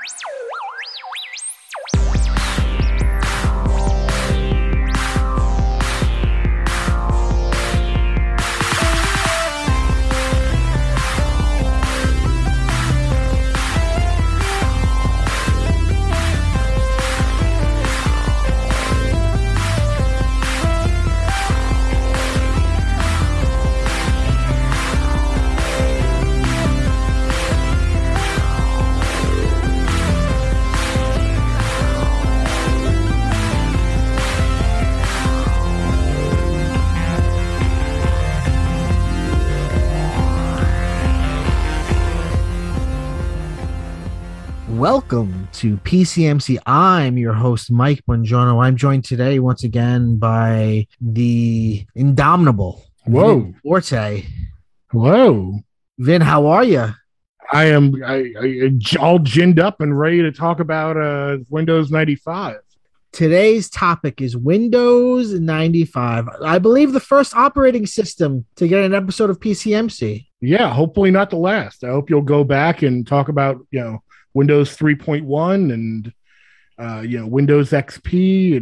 Welcome to PCMC. I'm your host, Mike Bongiorno. I'm joined today once again by the indomitable Vin Forte. Hello. Vin, how are you? I am all ginned up and ready to talk about Windows 95. Today's topic is Windows 95. I believe the first operating system to get an episode of PCMC. Yeah, hopefully not the last. I hope you'll go back and talk about, Windows 3.1 and, Windows XP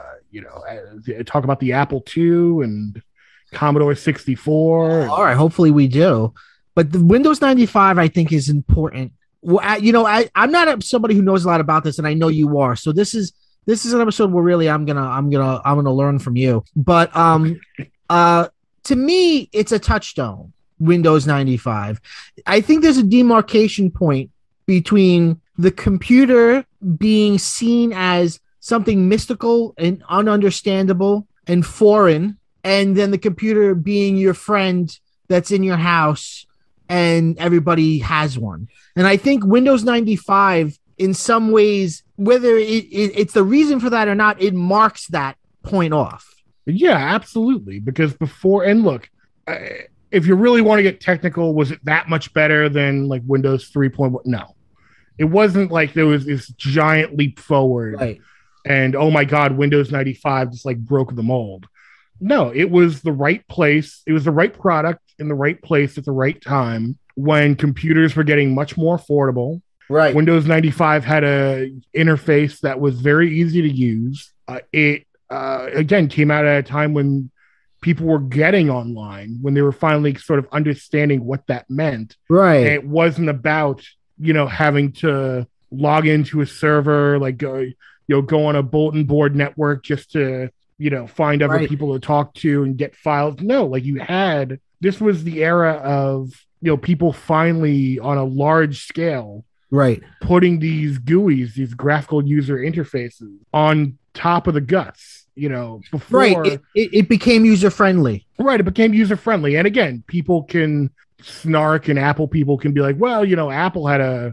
and, talk about the Apple II and Commodore 64. All right, hopefully we do. But the Windows 95, I think, is important. Well, I'm not somebody who knows a lot about this, and I know you are. So this is an episode where really I'm gonna learn from you. But to me, it's a touchstone. Windows 95. I think there's a demarcation point between the computer being seen as something mystical and ununderstandable and foreign, and then the computer being your friend that's in your house and everybody has one. And I think Windows 95, in some ways, whether it's the reason for that or not, it marks that point off. Yeah, absolutely. Because before, and look, if you really want to get technical, was it that much better than like Windows 3.1? No. It wasn't like there was this giant leap forward, right? And oh my God, Windows 95 just like broke the mold. No, it was the right place. It was the right product in the right place at the right time when computers were getting much more affordable. Right. Windows 95 had a interface that was very easy to use. It again came out at a time when people were getting online, when they were finally sort of understanding what that meant. Right. And it wasn't about having to log into a server, like go on a bulletin board network just to, find other people to talk to and get files. No, like this was the era of, people finally on a large scale, right, putting these GUIs, these graphical user interfaces on top of the guts, before. Right. It became user-friendly. Right. It became user-friendly. And again, people can snark and Apple people can be like, well, Apple had a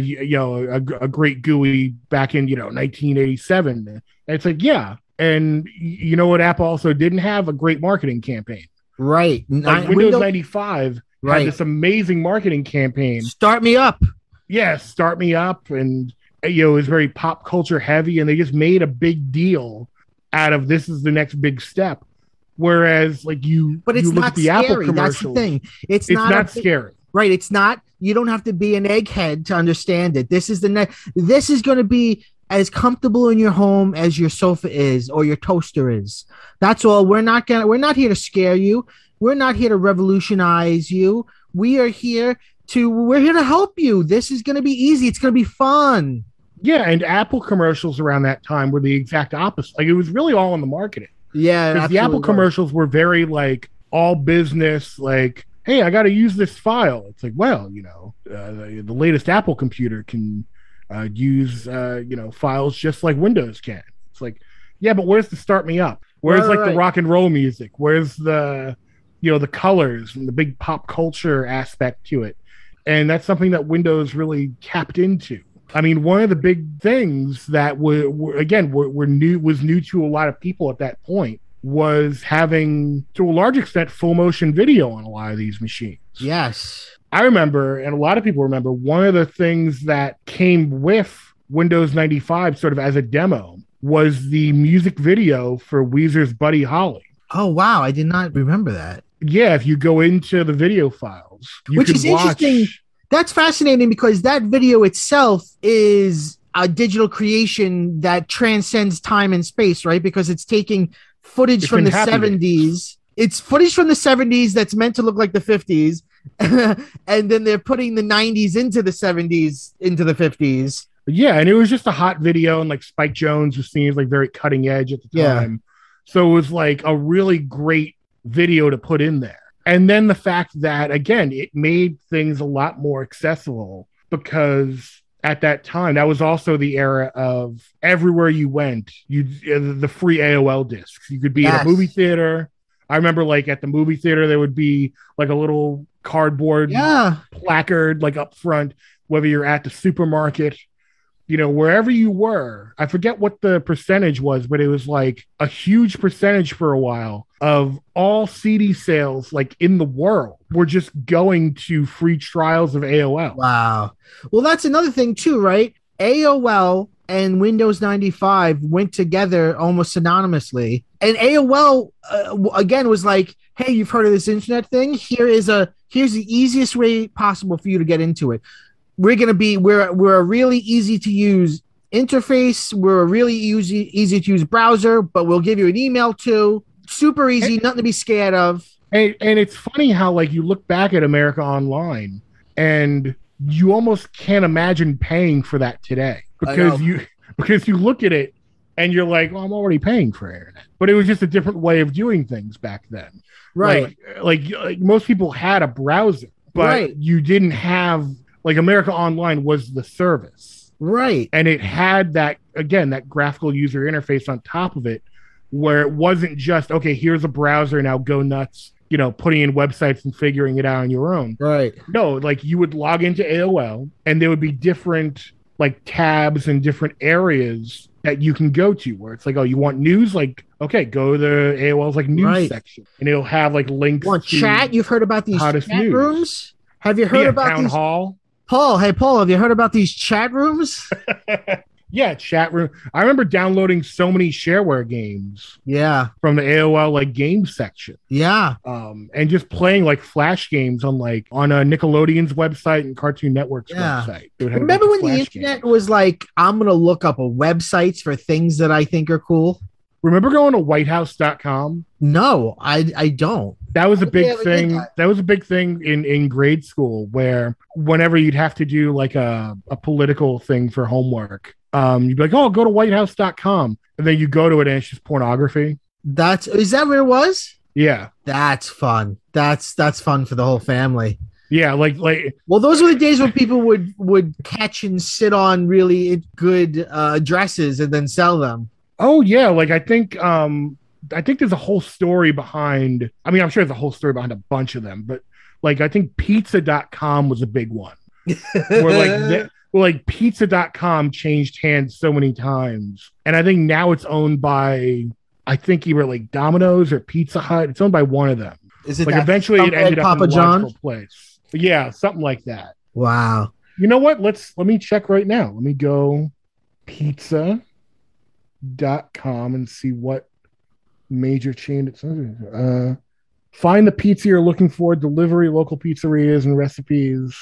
great GUI back in 1987. And it's like, yeah, and you know what Apple also didn't have? A great marketing campaign. Right. Like Windows 95 had this amazing marketing campaign. Start Me Up. Yeah, Start Me Up, and it was very pop culture heavy, and they just made a big deal out of this is the next big step. Whereas, like but it's not scary. Apple commercials, that's the thing. It's not scary, right? It's not. You don't have to be an egghead to understand it. This is This is going to be as comfortable in your home as your sofa is or your toaster is. That's all. We're not here to scare you. We're not here to revolutionize you. We're here to help you. This is going to be easy. It's going to be fun. Yeah, and Apple commercials around that time were the exact opposite. Like it was really all in the marketing. Yeah, because the Apple commercials were very like all business, like, hey, I got to use this file. It's like, well, the latest Apple computer can use files just like Windows can. It's like, yeah, but where's the Start Me Up? Where's the rock and roll music? Where's the the colors and the big pop culture aspect to it? And that's something that Windows really tapped into. I mean, one of the big things that was new to a lot of people at that point was having, to a large extent, full motion video on a lot of these machines. Yes. I remember, and a lot of people remember, one of the things that came with Windows 95 sort of as a demo was the music video for Weezer's Buddy Holly. Oh, wow. I did not remember that. Yeah, if you go into the video files, which is interesting That's fascinating because that video itself is a digital creation that transcends time and space, right? Because it's taking footage from the 70s. It's footage from the 70s that's meant to look like the 50s. And then they're putting the 90s into the 70s, into the 50s. Yeah, and it was just a hot video, and like Spike Jonze was seen as like very cutting edge at the time. Yeah. So it was like a really great video to put in there. And then the fact that, again, it made things a lot more accessible because at that time, that was also the era of everywhere you went, the free AOL discs. You could be in a movie theater. I remember like at the movie theater, there would be like a little cardboard placard like up front, whether you're at the supermarket, you know, wherever you were. I forget what the percentage was, but it was like a huge percentage for a while of all CD sales like in the world were just going to free trials of AOL. Wow. Well, that's another thing too, right? AOL and Windows 95 went together almost synonymously. And AOL, again, was like, hey, you've heard of this internet thing? Here's the easiest way possible for you to get into it. We're a really easy to use interface. We're a really easy to use browser, but we'll give you an email too. Super easy, nothing to be scared of. And it's funny how like you look back at America Online and you almost can't imagine paying for that today because you look at it and you're like, well, I'm already paying for internet. But it was just a different way of doing things back then. Right. Like most people had a browser, but you didn't have. Like America Online was the service. Right. And it had that graphical user interface on top of it where it wasn't just, okay, here's a browser, now go nuts, you know, putting in websites and figuring it out on your own. Right. No, like you would log into AOL and there would be different like tabs and different areas that you can go to where it's like, oh, you want news? Like, okay, go to the AOL's like news section and it'll have like links. Want to chat? You've heard about these chat rooms? Have you heard about Town Hall? Paul, have you heard about these chat rooms? Yeah, chat room. I remember downloading so many shareware games. Yeah. From the AOL like game section. Yeah. And just playing like flash games on Nickelodeon's website and Cartoon Network's website. Remember when the internet was like, I'm going to look up websites for things that I think are cool? Remember going to whitehouse.com? No, I don't. That was a big thing. That was a big thing in grade school where whenever you'd have to do like a political thing for homework, you'd be like, oh, go to whitehouse.com. And then you go to it and it's just pornography. Is that where it was? Yeah. That's fun. That's fun for the whole family. Yeah, like well, those were the days when people would catch and sit on really good dresses and then sell them. Oh yeah, like I think there's a whole story behind. I mean, I'm sure there's a whole story behind a bunch of them, but like I think pizza.com was a big one. where pizza.com changed hands so many times. And I think now it's owned by either like Domino's or Pizza Hut. It's owned by one of them. Is it like eventually it ended Papa up in a John logical place. But yeah, something like that. Wow. You know what? Let me check right now. Let me go pizza.com and see what major chain it's find the pizza you're looking for, delivery, local pizzerias and recipes.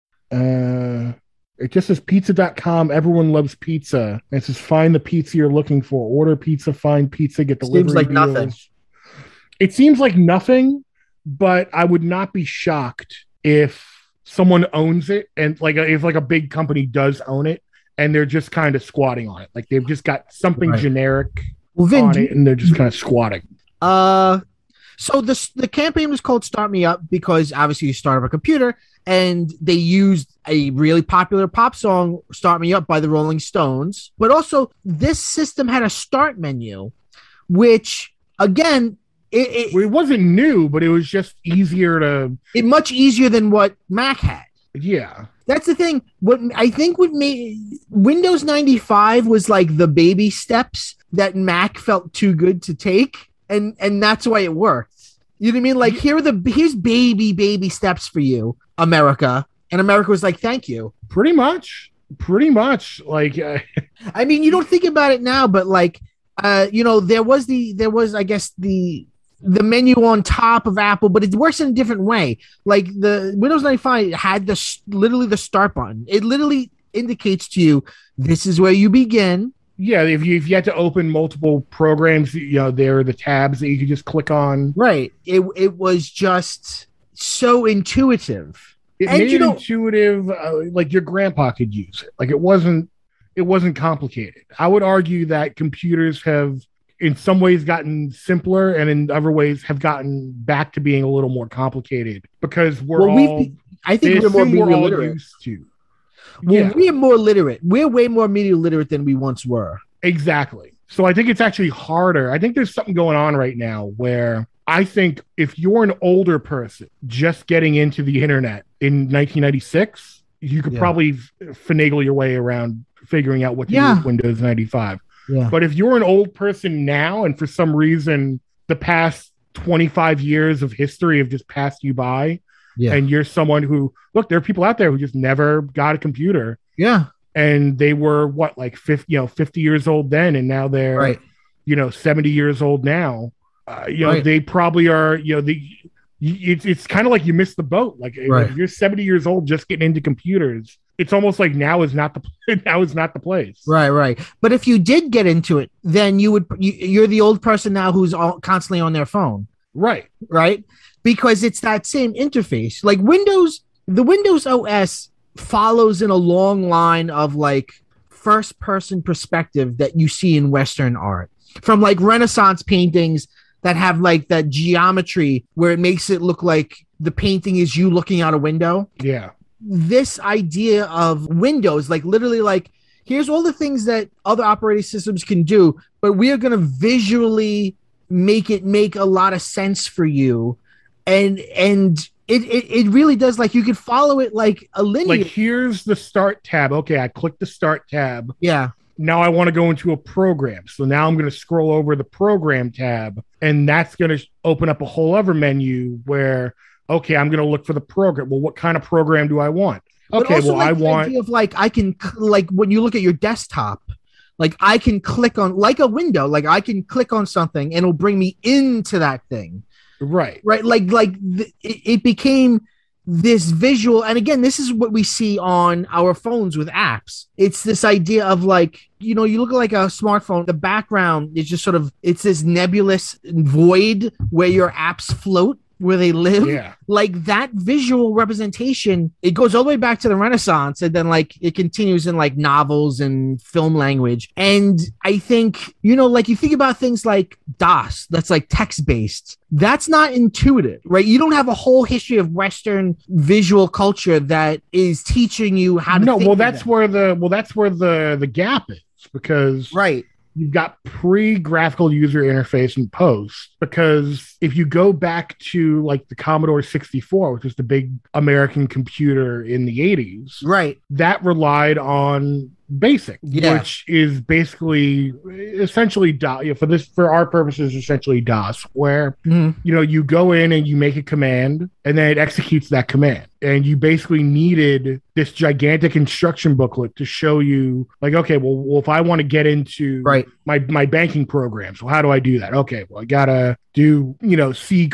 It just says pizza.com, everyone loves pizza. And it says find the pizza you're looking for, order pizza, find pizza, get delivery. Seems like nothing. It seems like nothing, but I would not be shocked if someone owns it and if a big company does own it and they're just kind of squatting on it. Like they've just got something generic on it and they're just kind of squatting. So the campaign was called Start Me Up because obviously you start up a computer and they used a really popular pop song, Start Me Up by the Rolling Stones. But also this system had a start menu, which again, it wasn't new, but it was just much easier than what Mac had. Yeah. That's the thing. What made Windows 95 was like the baby steps that Mac felt too good to take. And that's why it worked. You know what I mean? Like here's baby steps for you, America. And America was like, thank you. Pretty much. Like, I mean, you don't think about it now, but like, there was I guess the the menu on top of Apple, but it works in a different way. Like the Windows 95 had literally the start button. It literally indicates to you, this is where you begin. Yeah, if you had to open multiple programs, there are the tabs that you could just click on. Right. It was just so intuitive. It made it intuitive, like your grandpa could use it. Like it wasn't complicated. I would argue that computers have, in some ways, gotten simpler, and in other ways, have gotten back to being a little more complicated because I think we're more media literate. Used to. Well, we are more literate. We're way more media literate than we once were. Exactly. So I think it's actually harder. I think there's something going on right now where I think if you're an older person just getting into the internet in 1996, you could probably finagle your way around figuring out what to do with Windows 95. Yeah. But if you're an old person now, and for some reason the past 25 years of history have just passed you by, and you're someone who, look, there are people out there who just never got a computer. Yeah. And they were like 50 years old then, and now they're 70 years old now. They probably are. It's kind of like you missed the boat. Like if you're 70 years old just getting into computers, it's almost like now is not the place. Right. But if you did get into it, then you're the old person now who's constantly on their phone. Right. Because it's that same interface. Like the Windows OS follows in a long line of like first person perspective that you see in Western art, from like Renaissance paintings that have like that geometry where it makes it look like the painting is you looking out a window. Yeah. This idea of Windows, like literally like, here's all the things that other operating systems can do, but we are going to visually make it make a lot of sense for you. And it really does, like you could follow it like a linear. Like here's the start tab. Okay, I clicked the start tab. Yeah. Now I want to go into a program. So now I'm going to scroll over the program tab, and that's going to open up a whole other menu where, okay, I'm going to look for the program. Well, what kind of program do I want? Okay, well, like I want idea of like I can like when you look at your desktop, like I can click on like a window, like I can click on something and it'll bring me into that thing. Right. It became this visual. And again, this is what we see on our phones with apps. It's this idea of like, you look at like a smartphone, the background is just sort of, it's this nebulous void where your apps float, where they live. Yeah. Like that visual representation, it goes all the way back to the Renaissance, and then like it continues in like novels and film language. And I think, like you think about things like DOS, that's like text-based. That's not intuitive, right? You don't have a whole history of Western visual culture that is teaching you how to think. That's where the gap is, because you've got pre-graphical user interface and post, because if you go back to like the Commodore 64, which is the big American computer in the 80s, that relied on BASIC, which is basically essentially DOS, for our purposes, essentially DOS, where you go in and you make a command and then it executes that command. And you basically needed this gigantic instruction booklet to show you, like, okay, well, if I want to get into my banking program, so how do I do that? Okay, well, I gotta do C:/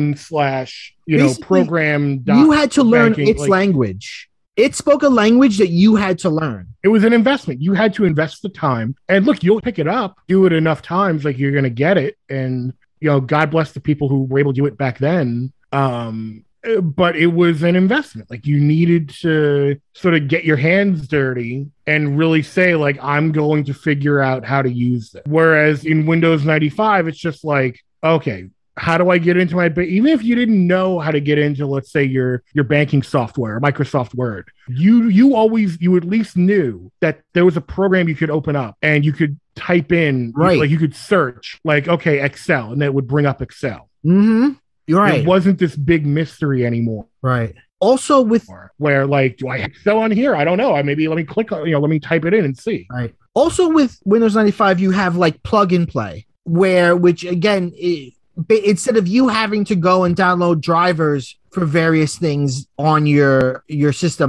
program. You had to learn its language. It spoke a language that you had to learn. It was an investment. You had to invest the time. And look, you'll pick it up, do it enough times, like you're going to get it. And, God bless the people who were able to do it back then. But it was an investment. Like you needed to sort of get your hands dirty and really say, like, I'm going to figure out how to use it. Whereas in Windows 95, it's just like, okay, how do I get into even if you didn't know how to get into, let's say, your banking software, Microsoft Word, you at least knew that there was a program you could open up and you could type in, like you could search, like, okay, Excel, and that would bring up Excel. Mm-hmm. You're right. It wasn't this big mystery anymore. Right. Also with where like, do I Excel on here? I don't know. Maybe let me click on, let me type it in and see. Right. Also with Windows 95, you have like plug and play, which again, instead of you having to go and download drivers for various things on your system,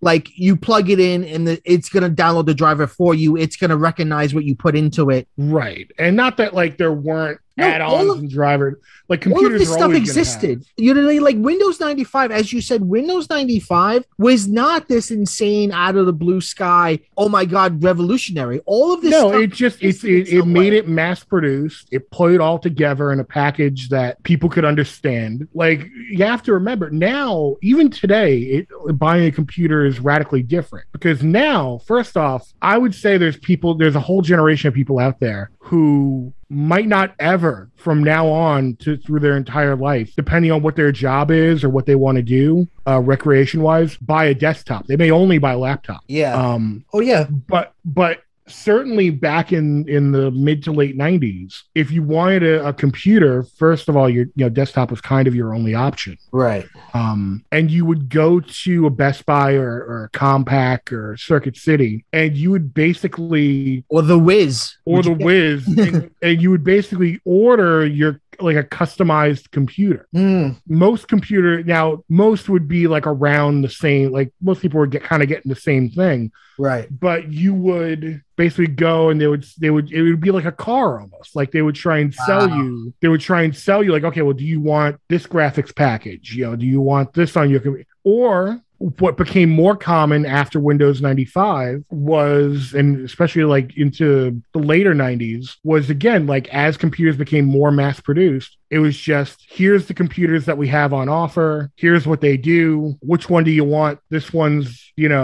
like you plug it in and it's going to download the driver for you. It's going to recognize what you put into it. Right. And not that like there weren't add-ons and driver, like computers. All of this stuff existed. You know what I mean? Like Windows 95, as you said, Windows 95 was not this insane out of the blue sky, oh my God, revolutionary. All of this stuff. It made it mass produced. It put it all together in a package that people could understand. Like you have to remember now, even today, buying a computer is radically different because now, first off, I would say there's a whole generation of people out there who might not ever from now on through their entire life, depending on what their job is or what they want to do recreation wise, buy a desktop. They may only buy a laptop. Yeah. But certainly back in the mid to late 90s, if you wanted a computer, first of all, your desktop was kind of your only option. Right. And you would go to a Best Buy or a Compaq or Circuit City, and you would basically or the Wiz and you would basically order your like a customized computer. Most would be like around the same, like most people were getting the same thing, right? But you would basically go and it would be like a car almost. Like they would try and sell you like, okay, well, do you want this graphics package? Do you want this on your computer? Or what became more common after Windows 95 was, and especially like into the later 90s, was again, like as computers became more mass produced, it was just, here's the computers that we have on offer. Here's what they do. Which one do you want? This one's,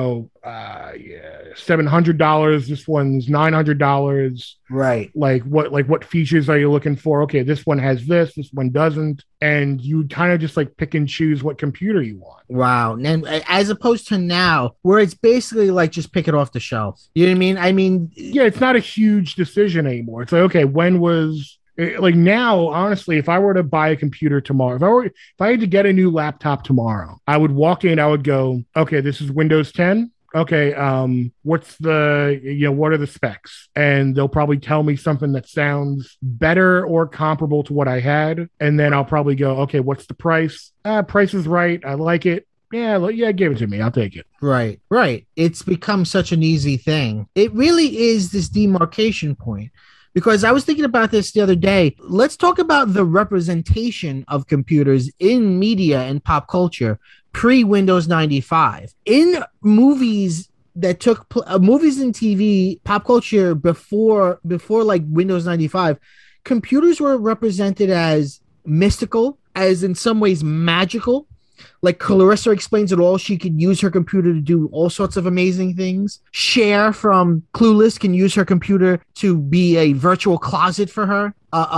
$700. This one's $900. Right. Like what features are you looking for? Okay, this one has this one doesn't. And you kind of just like pick and choose what computer you want. Wow. And as opposed to now, where it's basically like just pick it off the shelf. You know what I mean? I mean, yeah, it's not a huge decision anymore. It's like, okay, like now, honestly, if I were to buy a computer tomorrow, if I had to get a new laptop tomorrow, I would walk in, I would go, okay, this is Windows 10. Okay, what are the specs? And they'll probably tell me something that sounds better or comparable to what I had. And then I'll probably go, okay, what's the price? Price is right. I like it. Yeah, give it to me. I'll take it. Right. It's become such an easy thing. It really is this demarcation point. Because I was thinking about this the other day. Let's talk about the representation of computers in media and pop culture pre-Windows 95. In movies that took movies and TV, pop culture before like Windows 95, computers were represented as mystical, as in some ways magical. Like Clarissa Explains It All, she could use her computer to do all sorts of amazing things. Cher from Clueless can use her computer to be a virtual closet for her.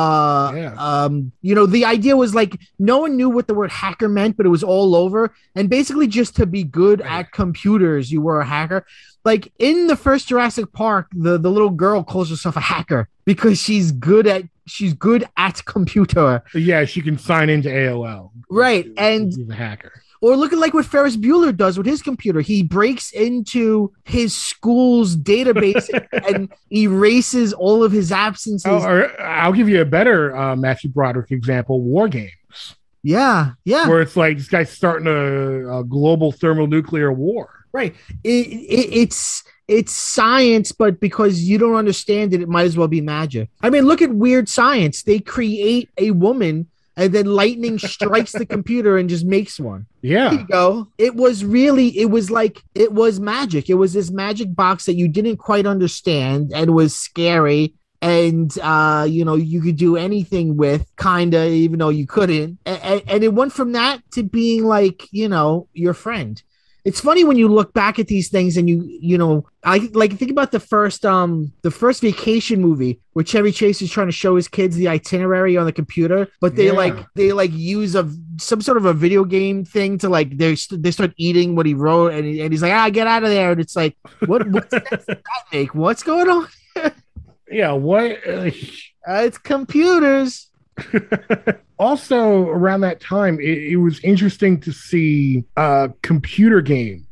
The idea was like no one knew what the word hacker meant, but it was all over. And basically just to be good at computers, you were a hacker. Like in the first Jurassic Park, the little girl calls herself a hacker because she's good at computer. Yeah, she can sign into AOL. Right. And she's a hacker. Or look at like what Ferris Bueller does with his computer. He breaks into his school's database and erases all of his absences. I'll give you a better Matthew Broderick example, War Games. Yeah. Where it's like this guy's starting a global thermonuclear war. Right. It's science, but because you don't understand it, it might as well be magic. I mean, look at Weird Science. They create a woman and then lightning strikes the computer and just makes one. Yeah. There you go. It was magic. It was this magic box that you didn't quite understand and was scary. And, you could do anything with, kind of, even though you couldn't. And it went from that to being like, your friend. It's funny when you look back at these things and I like think about the first Vacation movie where Chevy Chase is trying to show his kids the itinerary on the computer, but they use some sort of a video game thing to like they start eating what he wrote and he's like, get out of there. And it's like, what sense does that make? What's going on? Yeah, what? It's computers. Also, around that time, it was interesting to see computer games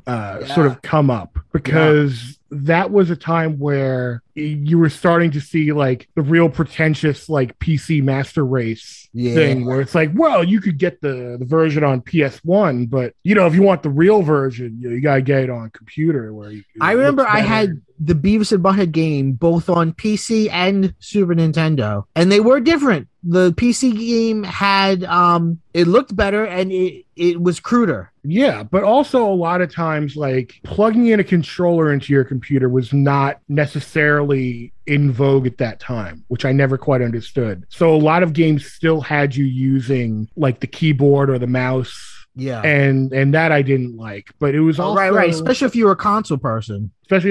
sort of come up, because that was a time where you were starting to see like the real pretentious like PC master race thing, where it's like, well, you could get the version on PS1, but if you want the real version, you gotta get it on a computer. I remember I had the Beavis and Butthead game both on PC and Super Nintendo, and they were different. The PC game had it looked better and it was cruder. Yeah, but also a lot of times, like, plugging in a controller into your computer was not necessarily in vogue at that time, which I never quite understood. So a lot of games still had you using like the keyboard or the mouse. Yeah. And that I didn't like, but it was also right. Especially if you were a console person.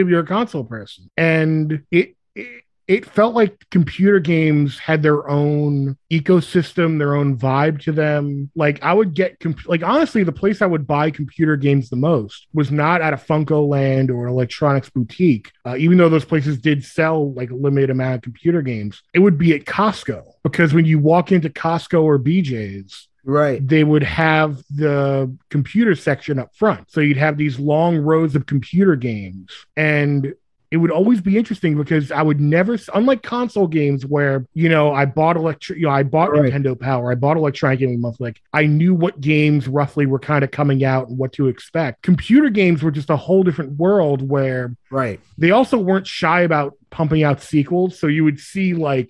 And it felt like computer games had their own ecosystem, their own vibe to them. Like, I would get, honestly, the place I would buy computer games the most was not at a Funko Land or Electronics Boutique, even though those places did sell like a limited amount of computer games. It would be at Costco, because when you walk into Costco or BJ's, right, they would have the computer section up front. So you'd have these long rows of computer games, and it would always be interesting because I would never, unlike console games where, I bought Nintendo Power, I bought Electronic Gaming Monthly, like I knew what games roughly were kind of coming out and what to expect. Computer games were just a whole different world where they also weren't shy about pumping out sequels. So you would see like,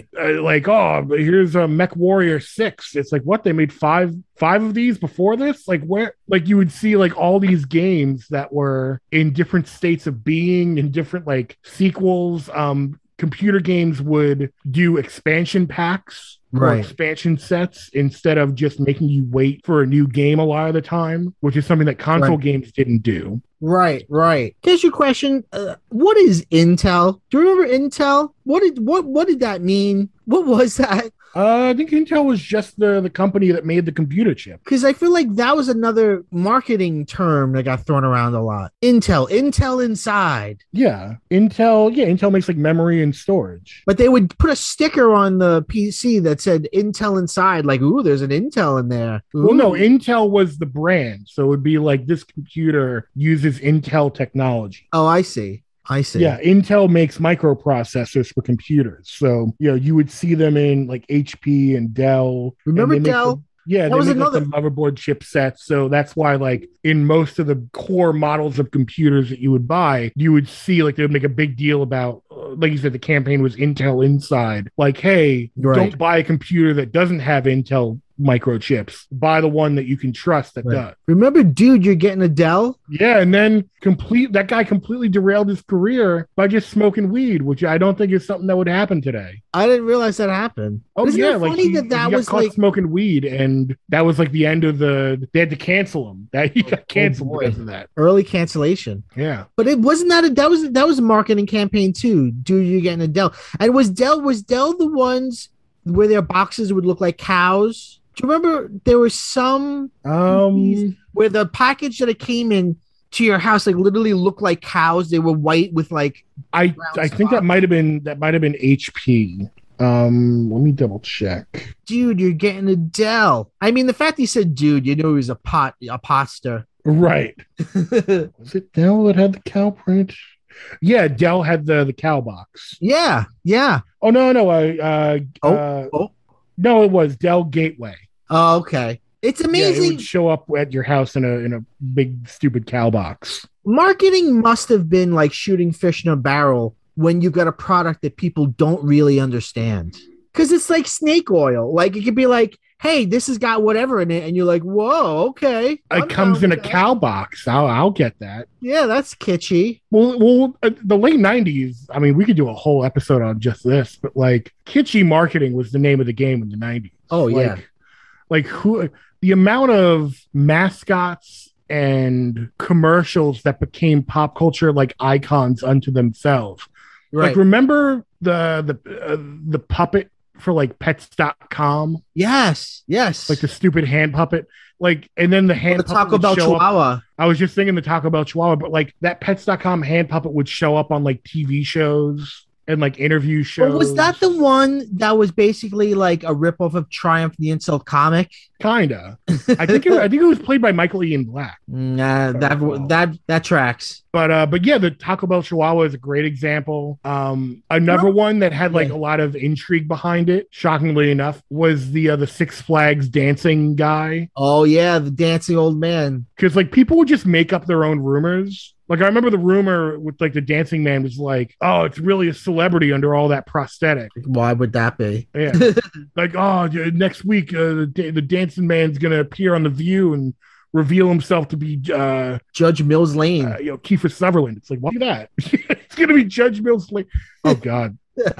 here's a Mech Warrior 6. It's like, what, they made five of these before this? Like, where, like, you would see like all these games that were in different states of being, in different like sequels. Computer games would do expansion packs or expansion sets instead of just making you wait for a new game a lot of the time, which is something that console games didn't do. Right. Here's your question. What is Intel? Do you remember Intel? What did that mean? What was that? I think Intel was just the company that made the computer chip. Because I feel like that was another marketing term that got thrown around a lot. Intel inside. Yeah, Intel makes like memory and storage. But they would put a sticker on the PC that said Intel inside, like, ooh, there's an Intel in there. Ooh. Well, no, Intel was the brand. So it would be like, this computer uses Intel technology. Oh, I see. Yeah, Intel makes microprocessors for computers. So, you would see them in like HP and Dell. Remember Dell? They make like the motherboard chipsets. So that's why, like, in most of the core models of computers that you would buy, you would see like they would make a big deal about, like you said, the campaign was Intel inside. Like, hey, don't buy a computer that doesn't have Intel microchips. Buy the one that you can trust that does. Remember, dude, you're getting a Dell? Yeah, and then that guy completely derailed his career by just smoking weed, which I don't think is something that would happen today. I didn't realize that happened. Oh, Isn't yeah, it funny that was like smoking weed, and that was like the end of they had to cancel him. He got canceled because of that. Early cancellation. Yeah. But it wasn't that was a marketing campaign too. Dude, you're getting a Dell. And was Dell the ones where their boxes would look like cows? Do you remember there was some where the package that it came in to your house like literally looked like cows? They were white with like I think that might have been HP. Let me double check. Dude, you're getting a Dell. I mean, the fact he said dude, you know he was a potster. Right. Was it Dell that had the cow print? Yeah, Dell had the cow box. Yeah. Oh no. No, it was Dell Gateway. Oh, okay. It's amazing. Yeah, it would show up at your house in a big stupid cow box. Marketing must have been like shooting fish in a barrel when you got a product that people don't really understand. Because it's like snake oil. Like, it could be like, hey, this has got whatever in it, and you're like, whoa, okay. It comes in a cow box. I'll get that. Yeah, that's kitschy. Well, the late 90s, I mean, we could do a whole episode on just this, but like, kitschy marketing was the name of the game in the 90s. Oh, yeah. Like, the amount of mascots and commercials that became pop culture like icons unto themselves. Right. Like, remember the puppet for like pets.com? Yes. Like the stupid hand puppet. Like, and then the hand puppet Taco Bell Chihuahua. I was just thinking the Taco Bell Chihuahua, but like that pets.com hand puppet would show up on like TV shows. and like interview shows. But was that the one that was basically like a ripoff of Triumph the Insult comic? Kinda. I think it was played by Michael Ian Black. Nah, that tracks. But yeah, the Taco Bell Chihuahua is a great example. Another one that had like a lot of intrigue behind it, shockingly enough, was the Six Flags dancing guy. Oh yeah, the dancing old man. Because like people would just make up their own rumors. Like I remember the rumor with like the dancing man was like, oh, it's really a celebrity under all that prosthetic. Why would that be? Yeah, like oh, next week the dancing man's gonna appear on The View and reveal himself to be Judge Mills Lane. Kiefer Sutherland. It's like, why that? It's gonna be Judge Mills Lane. Oh God.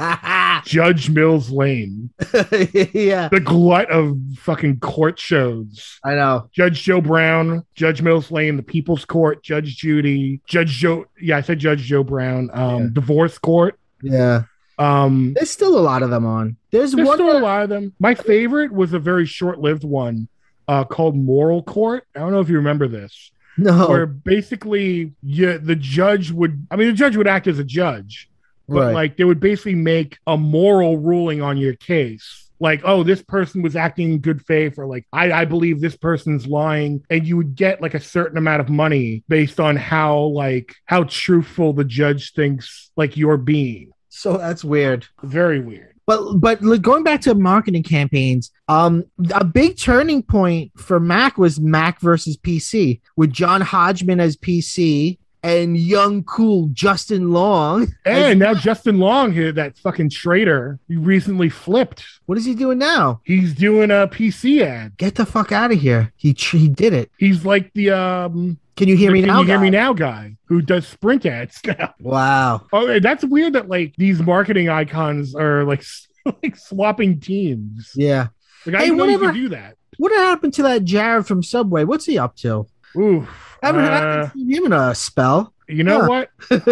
Judge Mills Lane. Yeah. The glut of fucking court shows. I know. Judge Joe Brown, Judge Mills Lane, the People's Court, Judge Judy, Judge Joe. Yeah, I said Judge Joe Brown. Divorce Court. Yeah. There's still a lot of them on. There's still a lot of them. My favorite was a very short-lived one called Moral Court. I don't know if you remember this. No. Where basically the judge would act as a judge. But like they would basically make a moral ruling on your case. Like, oh, this person was acting in good faith, or like, I believe this person's lying. And you would get like a certain amount of money based on how truthful the judge thinks like you're being. So that's weird. Very weird. But going back to marketing campaigns, a big turning point for Mac was Mac versus PC with John Hodgman as PC. And young, cool Justin Long. And now Justin Long here, that fucking traitor, he recently flipped. What is he doing now? He's doing a PC ad. Get the fuck out of here. He did it. He's like the Can you hear me now? Can you hear me now guy who does Sprint ads now. Wow. Oh, that's weird that like these marketing icons are like swapping teams. Yeah. Like I didn't know you could do that. What happened to that Jared from Subway? What's he up to? Ooh. I haven't seen him in a spell. You know what?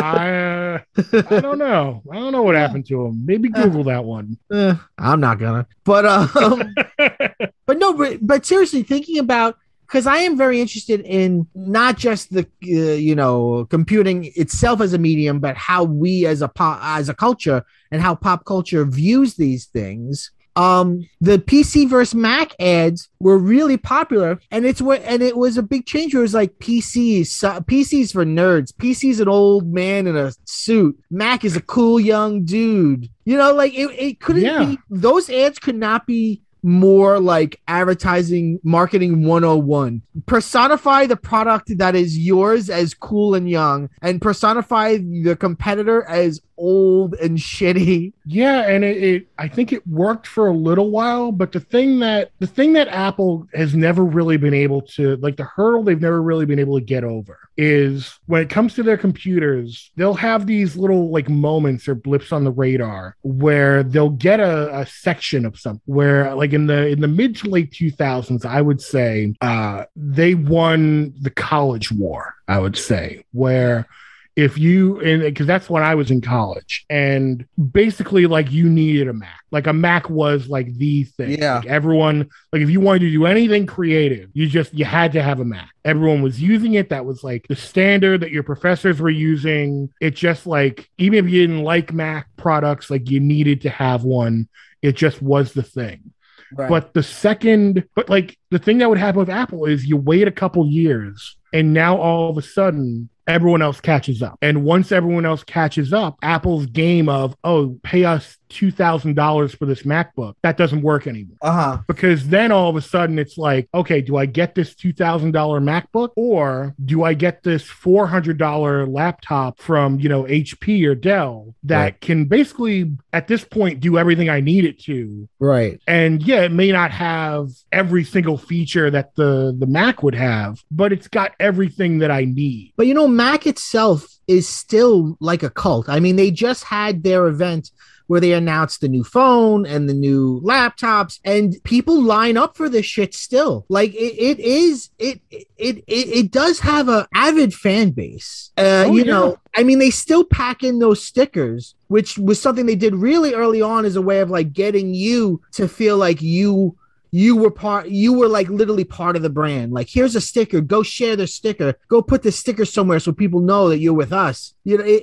I don't know. I don't know what happened to him. Maybe Google that one. I'm not gonna. But but seriously, thinking about, because I am very interested in not just the computing itself as a medium, but how we as a culture and how pop culture views these things. The PC versus Mac ads were really popular, and it was a big change. It was like PCs for nerds. PC's an old man in a suit. Mac is a cool young dude. Like it couldn't be. Those ads could not be more like advertising marketing 101. Personify the product that is yours as cool and young, and personify the competitor as old and shitty. Yeah, and I think it worked for a little while, but the thing that Apple has never really been able to, like, the hurdle they've never really been able to get over is when it comes to their computers, they'll have these little like moments or blips on the radar where they'll get a section of something where, like, in the mid to late 2000s, I would say they won the college war, I would say, where because that's when I was in college, and basically like you needed a Mac. Like a Mac was like the thing. Yeah. Like everyone, like if you wanted to do anything creative, you had to have a Mac. Everyone was using it. That was like the standard that your professors were using. It just like, even if you didn't like Mac products, like you needed to have one. It just was the thing. Right. But the thing that would happen with Apple is you wait a couple years, and now all of a sudden everyone else catches up. And once everyone else catches up, Apple's game of, oh, pay us $2,000 for this MacBook, that doesn't work anymore. Because then all of a sudden it's like, okay, do I get this $2,000 MacBook, or do I get this $400 laptop from, HP or Dell that can basically at this point do everything I need it to? Right. And yeah, it may not have every single feature that the Mac would have, but it's got everything that I need. But Mac itself is still like a cult. I mean, they just had their event where they announced the new phone and the new laptops, and people line up for this shit still. Like it does have a avid fan base. I mean, they still pack in those stickers, which was something they did really early on as a way of like getting you to feel like you you were like literally part of the brand. Like, here's a sticker, go share the sticker, go put the sticker somewhere so people know that you're with us.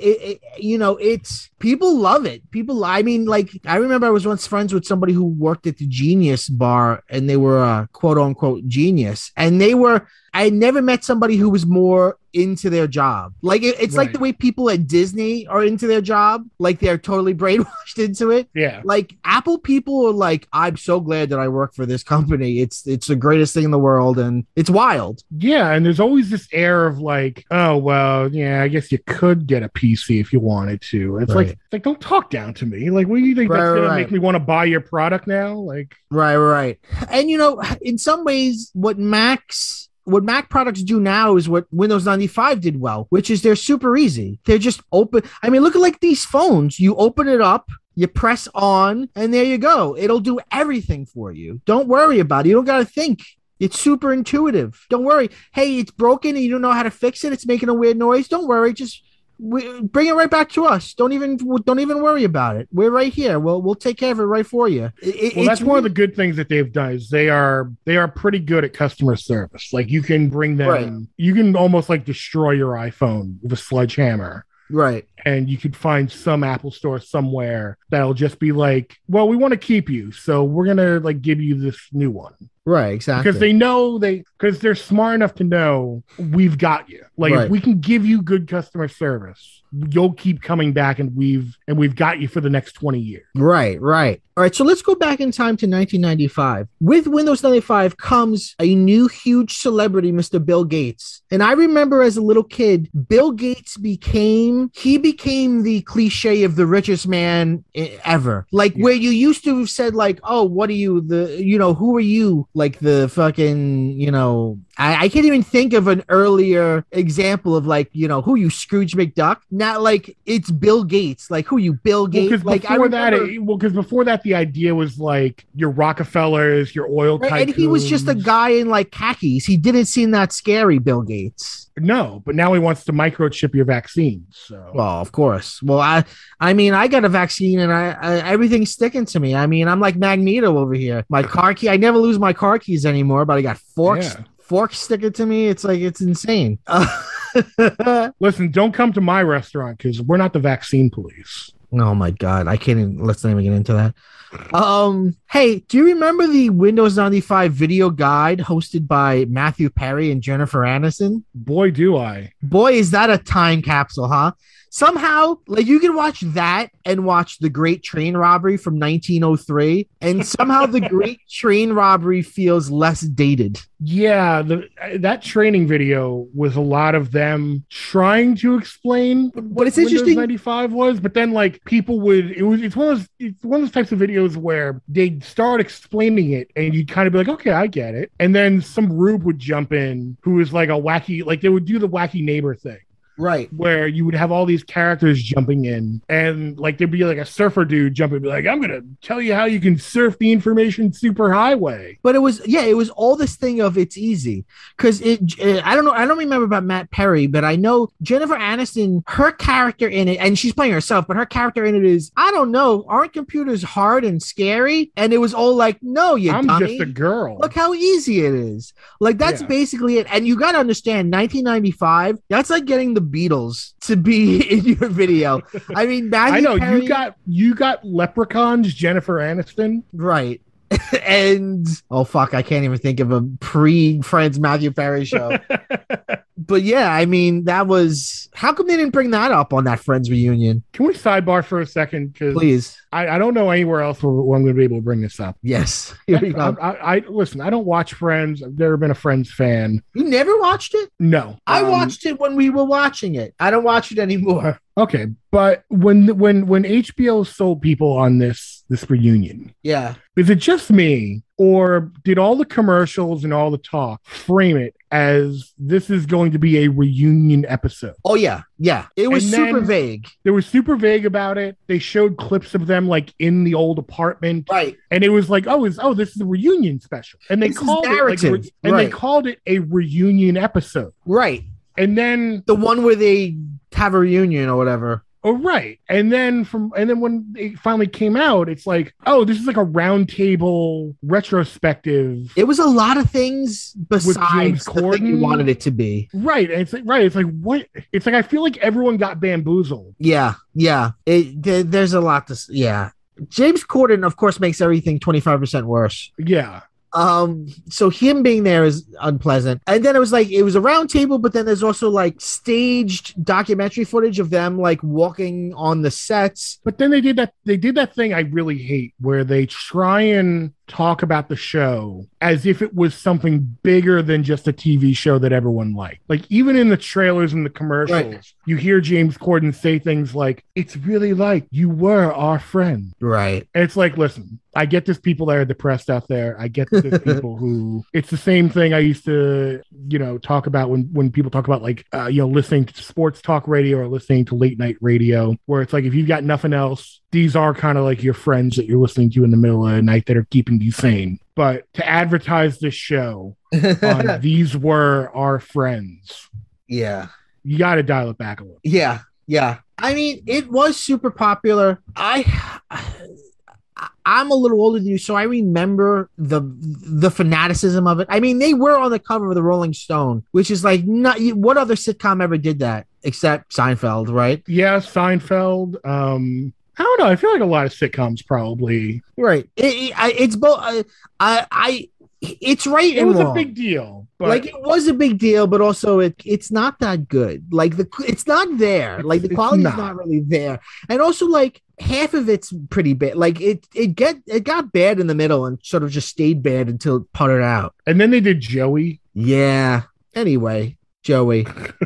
It's people love it. I mean, like, I remember I was once friends with somebody who worked at the Genius bar, and they were a quote unquote genius, and I had never met somebody who was more into their job. Like, it's right. Like the way people at Disney are into their job, like they're totally brainwashed into it. Yeah. Like, Apple people are like, I'm so glad that I work for this company. It's the greatest thing in the world, and it's wild. Yeah, and there's always this air of like, oh well, yeah, I guess you could get a PC if you wanted to. It's right. like don't talk down to me. Like, what do you think that's gonna make me want to buy your product now? Like, right. And in some ways, what Mac products do now is what Windows 95 did well, which is they're super easy. They're just open. I mean, look at like these phones. You open it up, you press on, and there you go. It'll do everything for you. Don't worry about it. You don't got to think. It's super intuitive. Don't worry. Hey, it's broken and you don't know how to fix it. It's making a weird noise. Don't worry. Just bring it right back to us. Don't even worry about it. We're right here. We'll take care of it right for you. That's one of the good things that they've done is they are pretty good at customer service. Like, you can bring them, right. You can almost like destroy your iPhone with a sledgehammer. Right. And you could find some Apple store somewhere that'll just be like, well, we want to keep you, so we're going to like give you this new one. Right, exactly. Because they know because they're smart enough to know we've got you. Like, right. If we can give you good customer service, you'll keep coming back, and we've got you for the next 20 years. Right. All right, so let's go back in time to 1995. With Windows 95 comes a new huge celebrity, Mr. Bill Gates. And I remember as a little kid, Bill Gates became the cliche of the richest man ever. Like, yeah. Where you used to have said like, oh, what are you, who are you? Like the fucking, I can't even think of an earlier example of like, who you, Scrooge McDuck? Not like it's Bill Gates. Like, who you, Bill Gates? Well, because before that, the idea was like your Rockefellers, your oil tycoons. And he was just a guy in like khakis. He didn't seem that scary, Bill Gates. No, but now he wants to microchip your vaccine. So, well, of course. Well, I mean, I got a vaccine and I everything's sticking to me. I mean, I'm like Magneto over here. My car key, I never lose my car keys anymore, but I got forks. Yeah. Forks sticking to me. It's like, it's insane. Listen, don't come to my restaurant because we're not the vaccine police. Oh my God. Let's not even get into that. Hey, do you remember the Windows 95 video guide hosted by Matthew Perry and Jennifer Aniston? Boy, do I. Boy, is that a time capsule, huh? Somehow, like, you can watch that and watch The Great Train Robbery from 1903, and somehow The Great Train Robbery feels less dated. Yeah, that training video was a lot of them trying to explain what it's interesting. Windows 95 was, but then like people it's one of those types of videos where they'd start explaining it and you'd kind of be like, okay, I get it. And then some rube would jump in who was like a wacky, like they would do the wacky neighbor thing. Right. Where you would have all these characters jumping in and like there'd be like a surfer dude jumping and be like, I'm going to tell you how you can surf the information superhighway. But it was all this thing of it's easy. Because I don't know. I don't remember about Matt Perry, but I know Jennifer Aniston, her character in it, and she's playing herself, but her character in it is, I don't know, aren't computers hard and scary? And it was all like, no, I'm dummy. Just a girl. Look how easy it is. Like, that's basically it. And you got to understand, 1995, that's like getting the Beatles to be in your video. I mean, Matthew I know Perry, you got Leprechauns, Jennifer Aniston, right? And oh fuck, I can't even think of a pre-Friends Matthew Perry show. But yeah, I mean, that was, how come they didn't bring that up on that Friends reunion? Can we sidebar for a second? Please. I don't know anywhere else where I'm going to be able to bring this up. Yes. Listen, I don't watch Friends. I've never been a Friends fan. You never watched it? No. I watched it when we were watching it. I don't watch it anymore. Okay, but when HBO sold people on this reunion, yeah, is it just me, or did all the commercials and all the talk frame it as this is going to be a reunion episode? Oh yeah, it was super vague. They were super vague about it. They showed clips of them like in the old apartment, right? And it was like, this is a reunion special, and they called it a reunion episode, right? And then the one where they have a reunion or whatever. Oh, right. And then when it finally came out, it's like, oh, this is like a round table retrospective It was a lot of things with James besides the thing you Corden. wanted it to be. Right. And it's like, right. It's like, what? It's like, I feel like everyone got bamboozled. Yeah, yeah. There's a lot to. Yeah, James Corden, of course, makes everything 25% worse. Yeah. So him being there is unpleasant. And then it was a round table, but then there's also like staged documentary footage of them like walking on the sets. But then they did that thing I really hate where they try and talk about the show as if it was something bigger than just a TV show that everyone liked. Like even in the trailers and the commercials, right, you hear James Corden say things like, "It's really like you were our friend." Right. And it's like, listen, I get there's people that are depressed out there. I get that there's people who, it's the same thing I used to, talk about when people talk about like, listening to sports talk radio or listening to late night radio, where it's like, if you've got nothing else, these are kind of like your friends that you're listening to in the middle of the night that are keeping you sane. But to advertise this show on these were our friends. Yeah. You got to dial it back a little. Yeah. Yeah. I mean, it was super popular. I'm a little older than you, so I remember the fanaticism of it. I mean, they were on the cover of the Rolling Stone, which is like, not what other sitcom ever did that except Seinfeld, right? Yeah, Seinfeld. I don't know. I feel like a lot of sitcoms probably. Right. It's both. It's right and wrong. It was a big deal. But like it was a big deal, but also it's not that good. Like it's not there. Like the quality's not really there. And also like half of it's pretty bad. Like it got bad in the middle and sort of just stayed bad until it puttered out. And then they did Joey. Yeah. Anyway, Joey.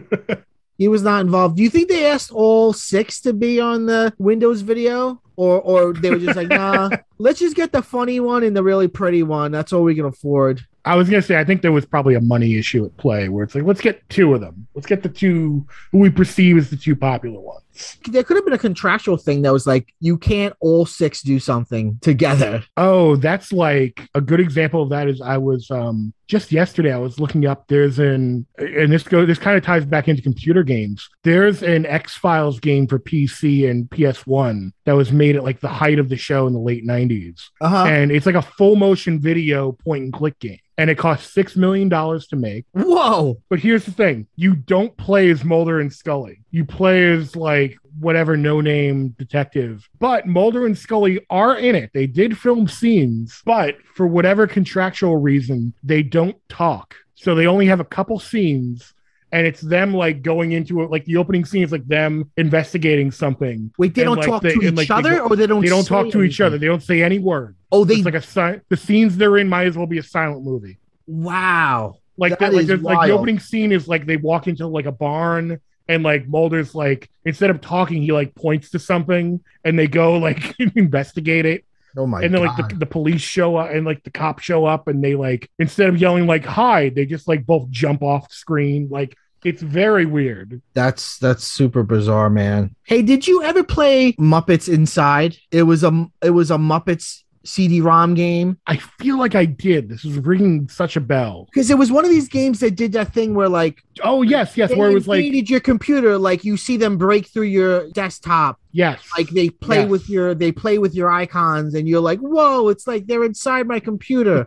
He was not involved. Do you think they asked all 6 to be on the Windows video? Or they were just like, nah, let's just get the funny one and the really pretty one. That's all we can afford. I was going to say, I think there was probably a money issue at play where it's like, let's get 2 of them. Let's get the 2 who we perceive as the 2 popular ones. There could have been a contractual thing that was like, you can't all 6 do something together. Oh, that's like a good example of that is I was just yesterday I was looking up, this kind of ties back into computer games. There's an X-Files game for PC and PS1 that was made at like the height of the show in the late 90s. Uh-huh. And it's like a full motion video point and click game. And it cost $6 million to make. Whoa. But here's the thing. You don't play as Mulder and Scully. You play as like whatever no-name detective. But Mulder and Scully are in it. They did film scenes. But for whatever contractual reason, they don't talk. So they only have a couple scenes. And it's them like going into it. Like the opening scene is like them investigating something. Wait, they don't talk to each other, or they don't? They don't talk to each other. They don't say any word. Oh, they it's like the scenes they're in might as well be a silent movie. Wow, like the opening scene is like they walk into like a barn and like Mulder's like instead of talking he like points to something and they go like investigate it. Oh my! And then like the police show up and like the cops show up and they like instead of yelling like hide they just like both jump off the screen like. It's very weird. That's super bizarre, man. Hey, did you ever play Muppets Inside? It was a Muppets CD-ROM game. I feel like I did. This is ringing such a bell. Because it was one of these games that did that thing where like... Oh, yes, where it was like... your computer, like you see them break through your desktop. Yes. Like they play with your icons and you're like, whoa, it's like they're inside my computer.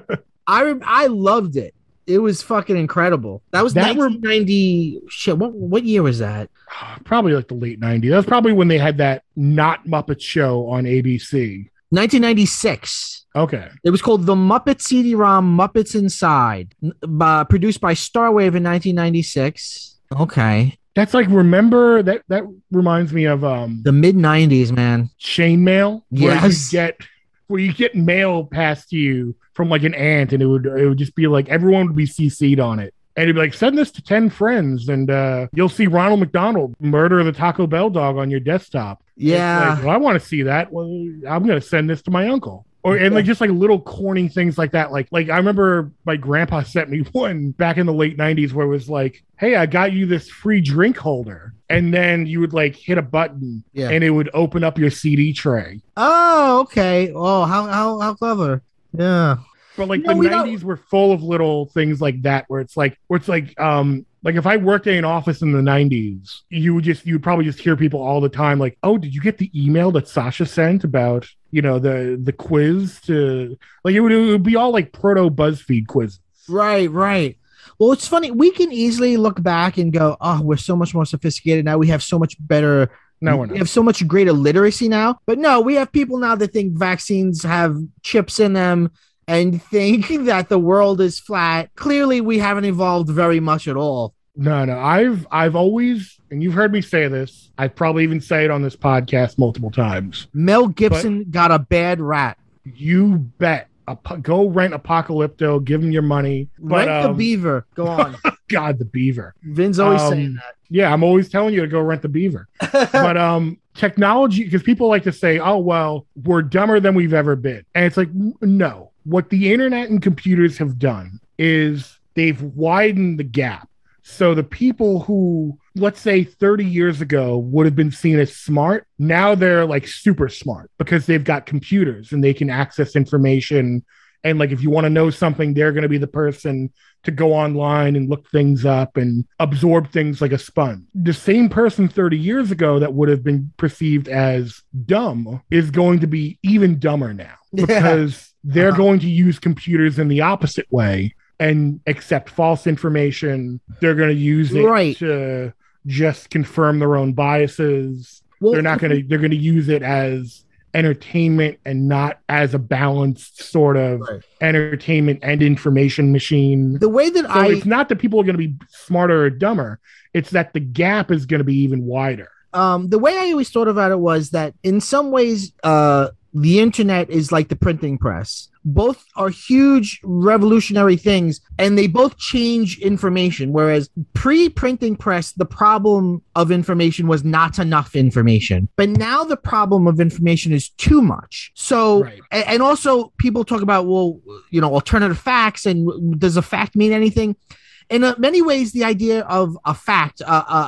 I loved it. It was fucking incredible. That was 1990. Shit, what year was that? Probably like the late 90s. That was probably when they had that Not Muppet show on ABC. 1996. Okay. It was called The Muppet CD-ROM Muppets Inside, produced by Starwave in 1996. Okay. That's like, remember, that reminds me of... the mid-90s, man. Chain mail? Yes. Where you get mail passed to you from like an aunt and it would just be like everyone would be CC'd on it. And it'd be like, send this to 10 friends and you'll see Ronald McDonald murder the Taco Bell dog on your desktop. Yeah. Like, well, I want to see that. Well, I'm going to send this to my uncle. And like just like little corny things like that. Like I remember my grandpa sent me one back in the late 90s where it was like, hey, I got you this free drink holder. And then you would like hit a button and it would open up your CD tray. Oh, okay. Oh, how clever. Yeah. But like the 90s were full of little things like that where it's like if I worked in an office in the 90s, you'd probably just hear people all the time like, oh, did you get the email that Sasha sent about, the quiz to like it would be all like proto BuzzFeed quizzes. Right. Well, it's funny. We can easily look back and go, oh, we're so much more sophisticated now. We have so much better. No, we're not. We have so much greater literacy now. But no, we have people now that think vaccines have chips in them and think that the world is flat. Clearly, we haven't evolved very much at all. No. I've always, and you've heard me say this, I've probably even say it on this podcast multiple times. Mel Gibson got a bad rap. You bet. Go rent Apocalypto, give him your money. Rent the Beaver. Go on. God, the Beaver. Vin's always saying that. Yeah, I'm always telling you to go rent the Beaver. But technology, because people like to say, oh, well, we're dumber than we've ever been. And it's like, no. What the internet and computers have done is they've widened the gap. So the people who, let's say 30 years ago would have been seen as smart, now they're like super smart because they've got computers and they can access information. And like, if you want to know something, they're going to be the person to go online and look things up and absorb things like a sponge. The same person 30 years ago that would have been perceived as dumb is going to be even dumber now because they're going to use computers in the opposite way and accept false information. They're going to use it to just confirm their own biases. Well, they're going to use it as entertainment and not as a balanced sort of entertainment and information machine. The way that it's not that people are going to be smarter or dumber. It's that the gap is going to be even wider. The way I always thought about it was that in some ways, the internet is like the printing press. Both are huge revolutionary things, and they both change information. Whereas pre-printing press, the problem of information was not enough information. But now the problem of information is too much. So, and also people talk about, well, alternative facts, and does a fact mean anything? In many ways, the idea of a fact,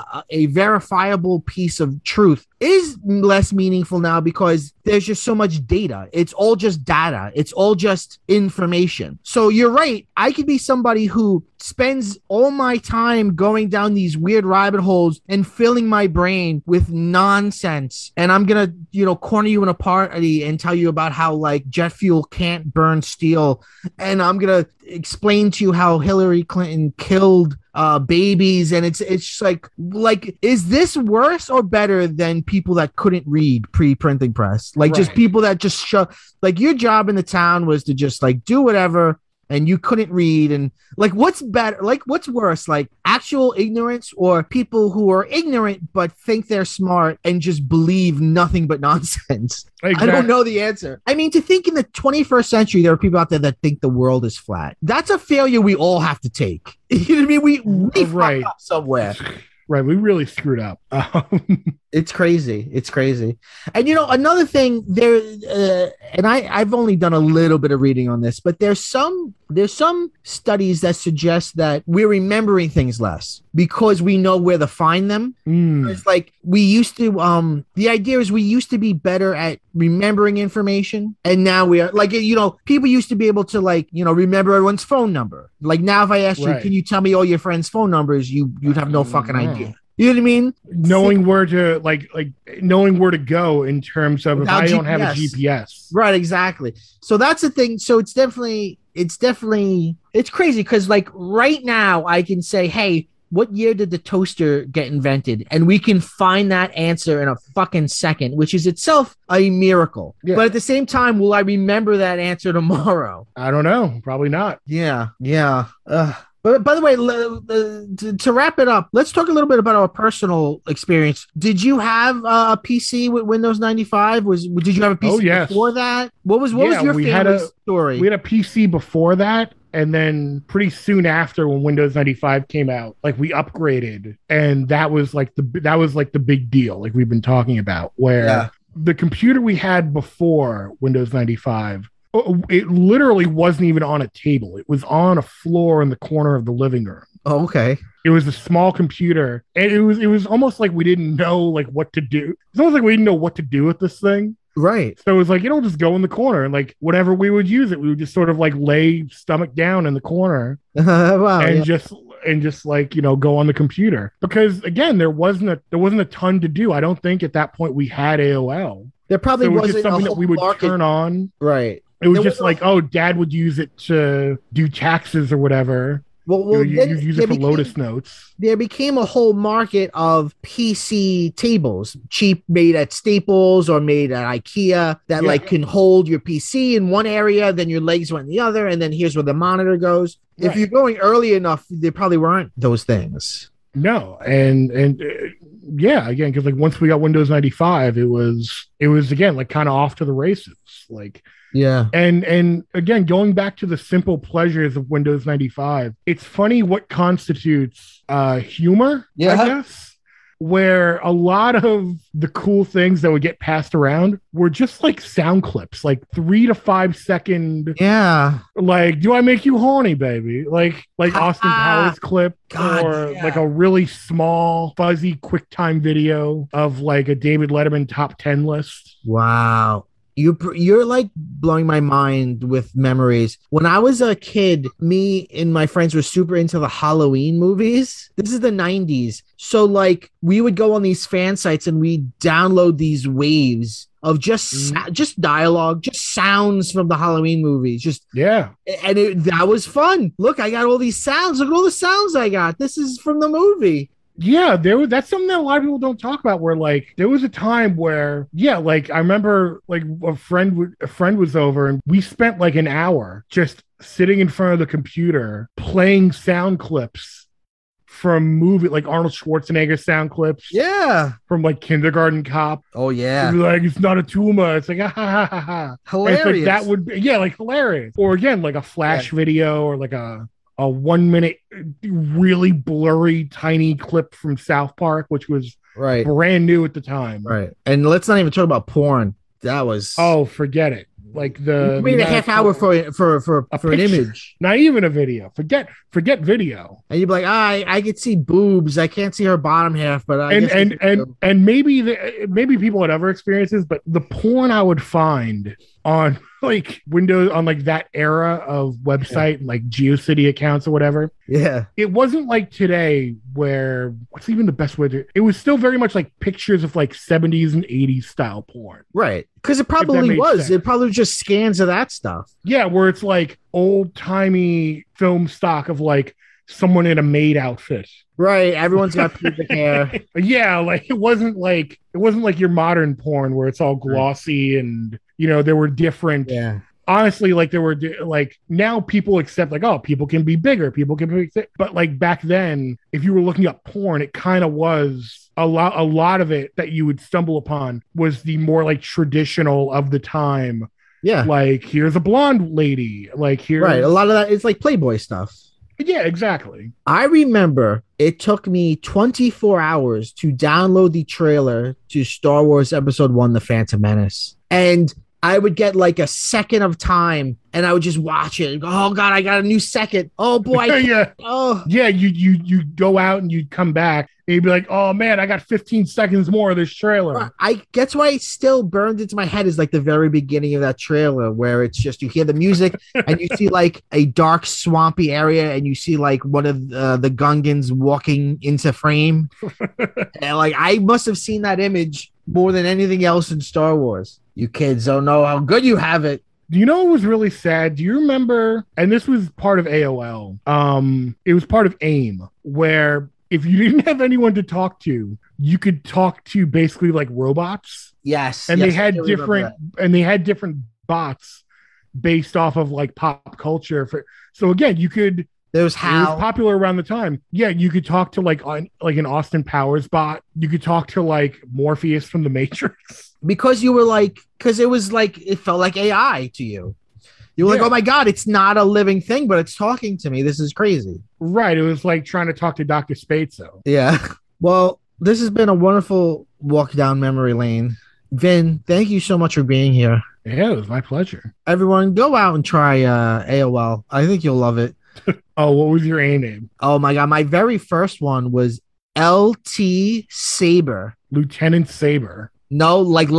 a verifiable piece of truth, is less meaningful now because there's just so much data. It's all just data. It's all just information. So you're right. I could be somebody who spends all my time going down these weird rabbit holes and filling my brain with nonsense. And I'm going to, corner you in a party and tell you about how like jet fuel can't burn steel. And I'm going to explain to you how Hillary Clinton killed babies, and it's just like is this worse or better than people that couldn't read pre-printing press? Like just people that just show, like your job in the town was to just like do whatever and you couldn't read, and like what's better, like what's worse, like actual ignorance or people who are ignorant but think they're smart and just believe nothing but nonsense? Exactly. I don't know the answer. I mean, to think in the 21st century there are people out there that think the world is flat, that's a failure we all have to take. You know what I mean? We fucked up somewhere. Right, we really screwed up. It's crazy. It's crazy. And another thing there, and I've only done a little bit of reading on this, but there's some studies that suggest that we're remembering things less because we know where to find them. It's like we used to. The idea is we used to be better at remembering information, and now we are like people used to be able to remember everyone's phone number. Like now, if I asked you, can you tell me all your friends' phone numbers? You'd have no fucking idea. You know what I mean? Knowing where to knowing where to go in terms of without if I don't have a GPS. Right, exactly. So that's the thing. So it's crazy because like right now I can say, hey, what year did the toaster get invented? And we can find that answer in a fucking second, which is itself a miracle. Yeah. But at the same time, will I remember that answer tomorrow? I don't know. Probably not. Yeah. But by the way, to wrap it up, let's talk a little bit about our personal experience. Did you have a PC with Windows 95? Did you have a PC before that? What was your favorite story? We had a PC before that, and then pretty soon after, when Windows 95 came out, like we upgraded, and that was like the big deal, like we've been talking about, where the computer we had before Windows 95. It literally wasn't even on a table. It was on a floor in the corner of the living room. Oh, okay. It was a small computer, and it was almost like we didn't know like what to do. It's almost like we didn't know what to do with this thing. Right. So it was like, it'll just go in the corner. And like whenever we would use it, we would just sort of like lay stomach down in the corner Wow. and Yeah. just like, go on the computer. Because again, there wasn't a ton to do. I don't think at that point we had AOL. There probably So it was wasn't just something a that whole we would market. turn on. Right. It was There just wasn't like, oh, dad would use it to do taxes or whatever. well, You then use it for Lotus Notes. there became a whole market of PC tables, cheap, made at Staples or made at IKEA, that Yeah. like can hold your PC in one area, then your legs went in the other, and then here's where the monitor goes. If Right. you're going early enough, there probably weren't those things. No, and yeah, again, because like once we got Windows 95, it was again like kind of off to the races. Like, Yeah. and again, going back to the simple pleasures of Windows 95, it's funny what constitutes humor, Yeah. I guess. Where a lot of the cool things that would get passed around were just like sound clips, like 3 to 5 second, Yeah. like "Do I make you horny, baby?" Like Austin Powers clip, God, or yeah. like a really small, fuzzy QuickTime video of like a David Letterman top 10 list. Wow. You're like blowing my mind with memories. When I was a kid, me and my friends were super into the Halloween movies. This is the 90s. So like we would go on these fan sites and we download these waves of just dialogue, just sounds from the Halloween movies. Yeah. And that was fun. Look, I got all these sounds. Look at all the sounds I got. This is from the movie. Yeah, that's something that a lot of people don't talk about, where like there was a time where, yeah, like I remember like a friend was over and we spent like an hour just sitting in front of the computer playing sound clips from movie, like Arnold Schwarzenegger sound clips. Yeah. From like Kindergarten Cop. Oh yeah. Like, it's not a tumor. It's like, ha ha ha ha. Hilarious. Like, that would be, yeah, like hilarious. Or again, like a flash video, or like a 1 minute really blurry tiny clip from South Park, which was right, brand new at the time. Right. And let's not even talk about porn. That was Forget it. Like the wait a half hour for an image. Not even a video. Forget video. And you'd be like, I could see boobs. I can't see her bottom half, but and maybe people had other experiences, but the porn I would find on like Windows, on like that era of website, like GeoCity accounts or whatever. Yeah. It wasn't like today where, what's even the best way to, it was still very much like pictures of like 70s and 80s style porn. Right. Because it probably was. Sense. It probably was just scans of that stuff. Yeah, where it's like old timey film stock of like someone in a maid outfit. Right. Everyone's got pubic hair. Yeah, like it wasn't like your modern porn where it's all glossy and there were different. Yeah. Honestly, like there were like, now people accept like, oh, people can be bigger, people can be thick. But like back then, if you were looking up porn, it kind of was a lot of it that you would stumble upon was the more like traditional of the time. Yeah. Like, here's a blonde lady. Like, here's right. A lot of that is like Playboy stuff. Yeah, exactly. I remember it took me 24 hours to download the trailer to Star Wars Episode 1, The Phantom Menace. And I would get like a second of time and I would just watch it and go, oh God, I got a new second. Oh boy. Yeah. Oh yeah. You go out and you'd come back and you'd be like, oh man, I got 15 seconds more of this trailer. I guess why it still burned into my head is like the very beginning of that trailer where it's just, you hear the music and you see like a dark swampy area and you see like one of the Gungans walking into frame. And like, I must have seen that image more than anything else in Star Wars. You kids don't know how good you have it. Do you know what was really sad? Do you remember, and this was part of AOL, it was part of AIM, where if you didn't have anyone to talk to, you could talk to basically like robots. Yes. And they had different bots based off of like pop culture. So again, you could, it was popular around the time. Yeah, you could talk to like an Austin Powers bot. You could talk to like Morpheus from The Matrix. Because you were like, because it was like, it felt like AI to you. You were like, oh my God, it's not a living thing, but it's talking to me. This is crazy. Right. It was like trying to talk to Dr. Spatzo. Yeah. Well, this has been a wonderful walk down memory lane. Vin, thank you so much for being here. Yeah, it was my pleasure. Everyone, go out and try AOL. I think you'll love it. Oh, what was your A name? Oh my God. My very first one was LT Saber. Lieutenant Saber. No, like light.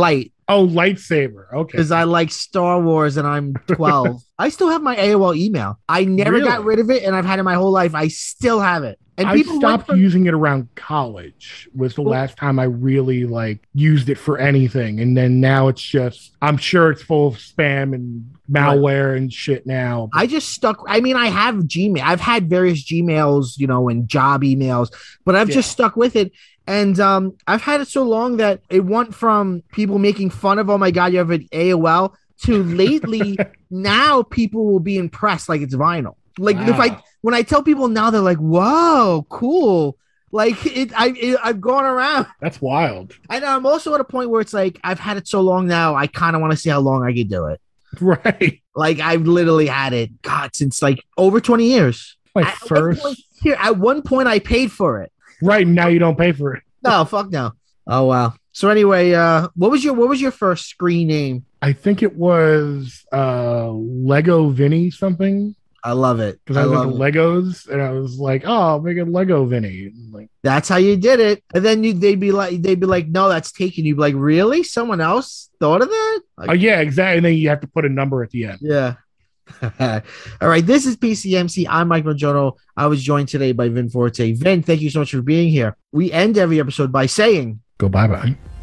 Oh, lightsaber. Okay. Because I like Star Wars and I'm 12. I still have my AOL email. I never got rid of it, and I've had it my whole life. I still have it. And I stopped using it around college was the last time I really like used it for anything. And then now it's just, I'm sure it's full of spam and malware and shit now. I just stuck. I mean, I have Gmail. I've had various Gmails, and job emails, but I've just stuck with it. And I've had it so long that it went from people making fun of, oh my God, you have an AOL, to lately now people will be impressed like it's vinyl. Like when I tell people now, they're like, "Whoa, cool!" Like I've gone around. That's wild. I know. I'm also at a point where it's like I've had it so long now. I kind of want to see how long I could do it. Right. Like I've literally had it, God, since like over 20 years. At one point, I paid for it. Right now, you don't pay for it. No, fuck no. Oh wow. So anyway, what was your first screen name? I think it was Lego Vinny something. I love it. Because I love Legos, and I was like, "Oh, I'll make a Lego Vinny." Like, that's how you did it. And then they'd be like, "No, that's taken." You'd be like, "Really? Someone else thought of that?" Like, oh yeah, exactly. And then you have to put a number at the end. Yeah. All right. This is PCMC. I'm Mike Majono. I was joined today by Vin Forte. Vin, thank you so much for being here. We end every episode by saying, "Go bye-bye."